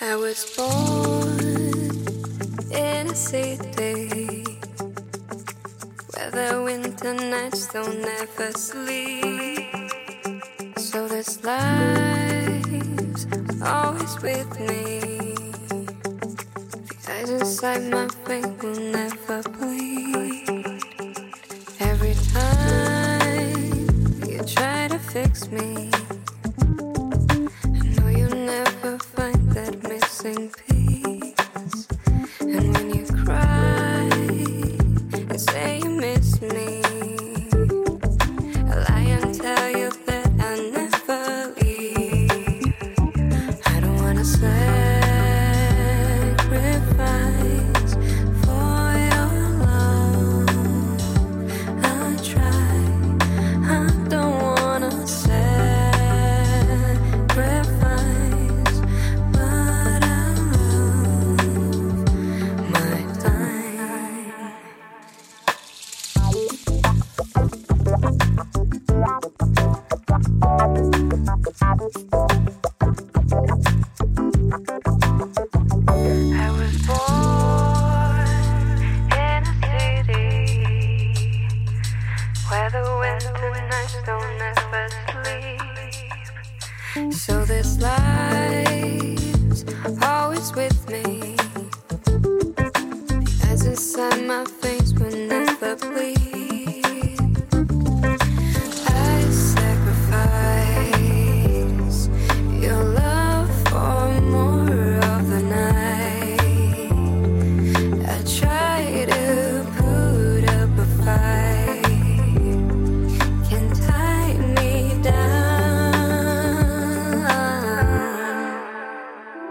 I was born in a city where the winter nights don't ever sleep. So this life's always with me. The eyes inside my face will never bleed. Every time you try to fix me, I know you'll never find that missing piece. And when you cry and say you miss me, I lie and tell you that I'll never leave. I don't wanna sacrifice for your love. I try. I don't wanna sacrifice, but I love my time. I was born in a city where the winter nights don't ever sleep. So this life's always with me. The eyes inside my face will never bleed. I sacrifice your love for more of the night. I try to put up a fight, can tie me down.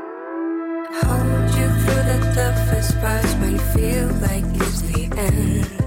Hold you through the toughest parts when you feel like it's the end.